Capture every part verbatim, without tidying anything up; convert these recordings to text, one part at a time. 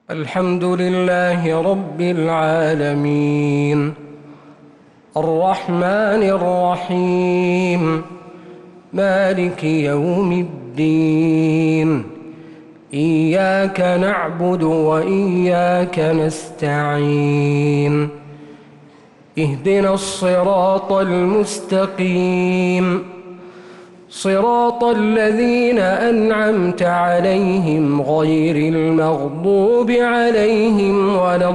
الحمد لله رب العالمين الرحمن الرحيم مالك يوم الدين إياك نعبد وإياك نستعين اهدنا الصراط المستقيم صراط الذين أنعمت عليهم غير المغضوب عليهم ولا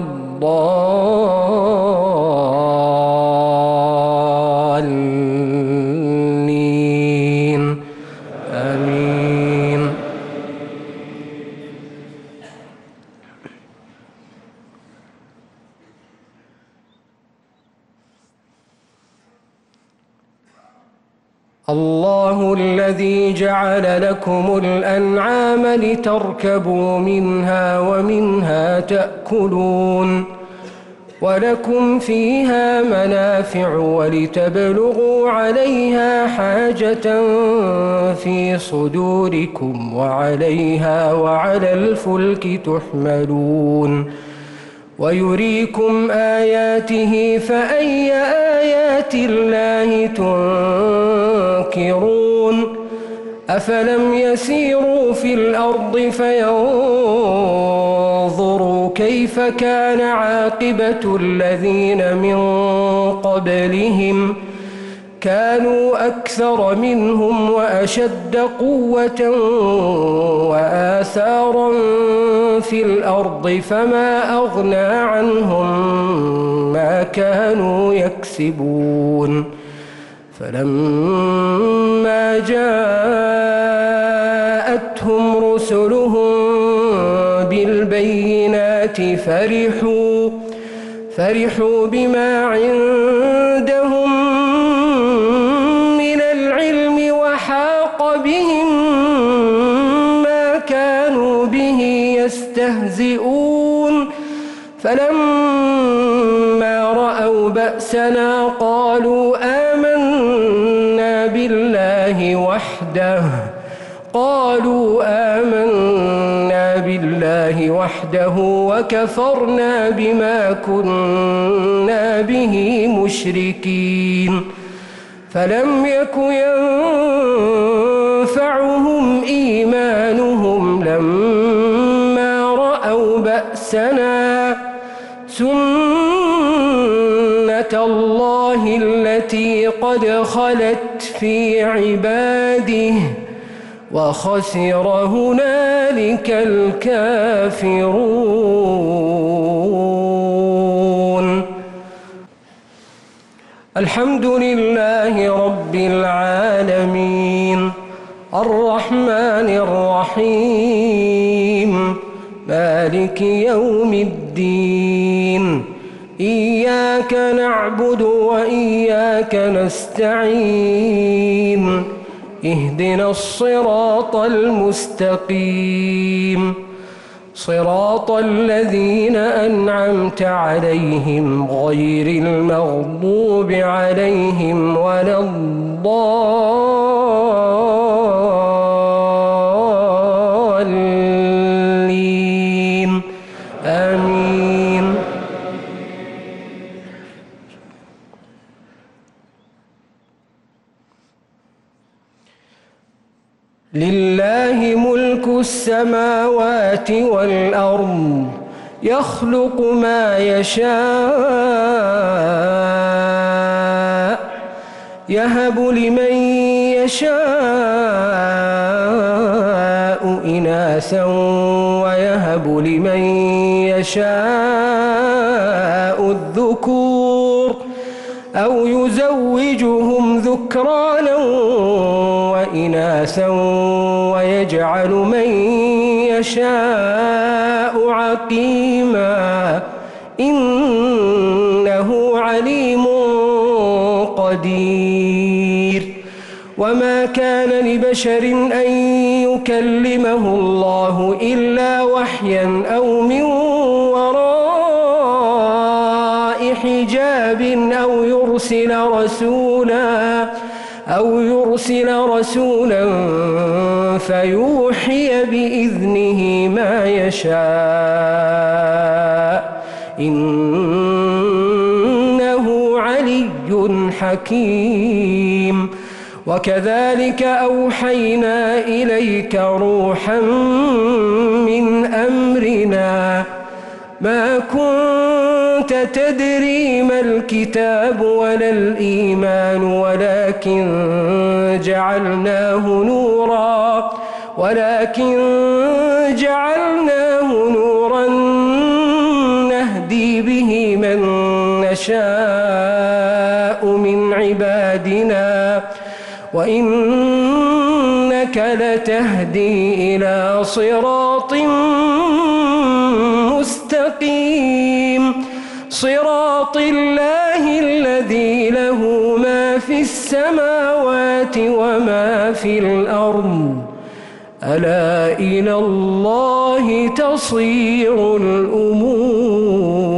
الضالين آمين. الله الذي جعل لكم الأنعام لتركبوا منها ومنها تأكلون ولكم فيها منافع ولتبلغوا عليها حاجة في صدوركم وعليها وعلى الفلك تحملون ويريكم آياته فأي آيات الله تنكرون أفلم يسيروا في الأرض فينظروا كيف كان عاقبة الذين من قبلهم كانوا أكثر منهم وأشد قوة وآثارا في الأرض فما أغنى عنهم ما كانوا يكسبون فلما جاءتهم رسلهم بالبينات فرحوا فرحوا بما عندهم من العلم وحاق بهم ما كانوا به يستهزئون فلما رأوا بأسنا قالوا آمنا بالله وحده قالوا آمنا بالله وحده وكفرنا بما كنا به مشركين فلم يك ينفعهم إيمانهم لما رأوا بأسنا سنة الله التي قد خلت في عباده وخسر هنالك الكافرون. الحمد لله رب العالمين الرحمن الرحيم مالك يوم الدين إياك نعبد وإياك نستعين اهدنا الصراط المستقيم صراط الذين أنعمت عليهم غير المغضوب عليهم ولا الضالين آمين. لله ملك السماوات والأرض يخلق ما يشاء يهب لمن يشاء إناثا ويهب لمن يشاء الذكور أو يزوجهم ذكرانا وإناثا ويجعل من يشاء عقيما إنه عليم قدير. وما كان لبشر أن يكلمه الله إلا وحيا أو من وراء حجاب أو يرسل رسولا أو يرسل رسولا فيوحي بإذنه ما يشاء حكيم وكذلك أوحينا إليك روحا من أمرنا ما كنت تدري ما الكتاب ولا الإيمان ولكن جعلناه نورا ولكن جعلناه نورا نهدي به من نشاء من عبادنا وإنك لتهدي إلى صراط مستقيم صراط الله الذي له ما في السماوات وما في الأرض ألا إلى الله تصير الأمور.